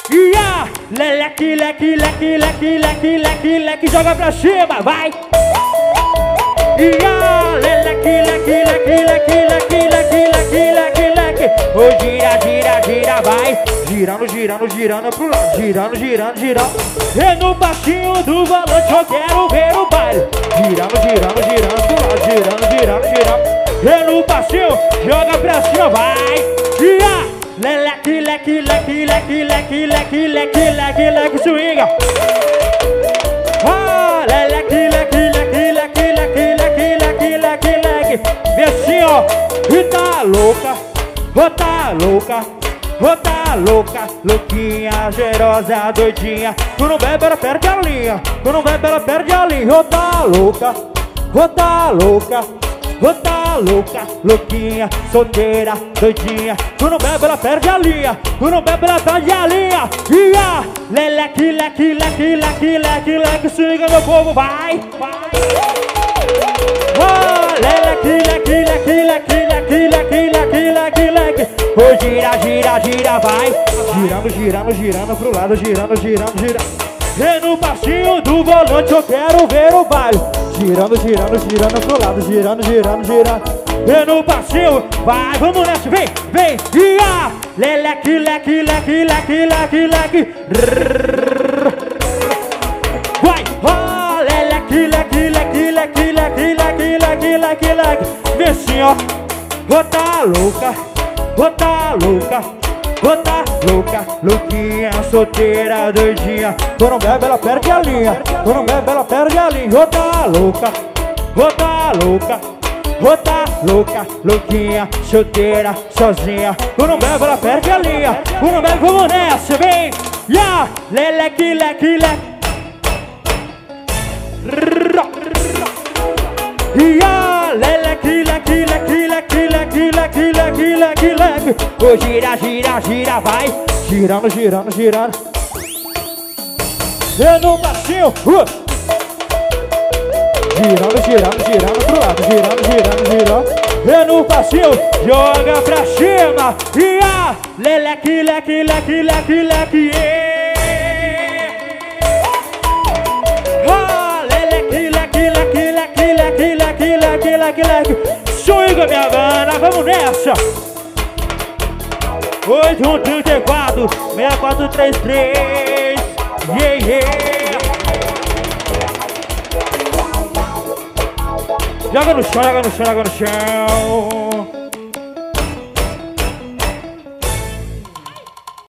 Ia, leleque, leque, leque, leque, leque, leque, leque, joga pra cima, vai. Ia, leleque, leque, leque, leque, leque, leque, leque, leque, leque. Ô, gira, gira, gira, vai. Girando, girando, girando pro lado, girando, girando, girando. E no passinho do volante eu quero ver o baile. Girando, girando, girando pro lado, girando, girando, girando. E no passinho, joga pra cima, vai. Ia, leleque, leque, leque, leque, leque, leque, leque, leque, leque, swinga. Ah, leleque, leque, leque, leque, leque, leque, leque, leque, leque. Vê assim, ó, e tá louca, ô tá louca, ô tá louca, louquinha, cheirosa, doidinha. Tu não bebe, ela perde a linha, tu não bebe, ela perde a linha. Ô tá louca, ô tá louca, ô tá louca, louquinha, solteira, doidinha. Tu não bebe, ela perde a linha, tu não bebe, ela perde a linha. Ia, leleque, leque, leque, leque, leque, leque, swinga meu povo, vai, vai. Oh, leleque, leque, leque, leque, leque, leque, leque, leque, leque. Oh, gira, gira, gira, vai. Girando, girando, girando pro lado, girando, girando, girando. E no passinho do volante eu quero ver o baile. Girando, girando, girando pro lado, girando, girando, girando. E no passinho, vai, vamos nessa, vem, vem. Ia, leleque, leque, leque, leque, leque, leque. Vai, oh, leleque, leque, leque, leque, leque, leque, leque, leque, leque. Vê assim, ó, ô tá louca, ô tá louca, ô tá louca, louquinha, solteira, doidinha. Tu não bebe, ela perde a linha, tu não bebe, ela perde a linha. Ô tá louca, ô tá louca, ô tá louca, louquinha, solteira, sozinha. Tu não bebe, ela perde a linha, tu não bebe, vamos nessa, vem. Ya, leleque, leque, leque. Ia, leleque, leque, leque, leque, leque, leque, leque, leque, leque. Ô, gira, gira, gira, vai. Girando, girando, girando. E no passinho, girando, girando, girando pro lado, girando, girando, girando. E no passinho, joga pra cima. Ia, leleque, leque, leque, leque, leque, leque, leque. Swinga, minha gana, vamos nessa. 8134 6433. Yeah, yeah. Joga no chão, joga no chão, joga no chão.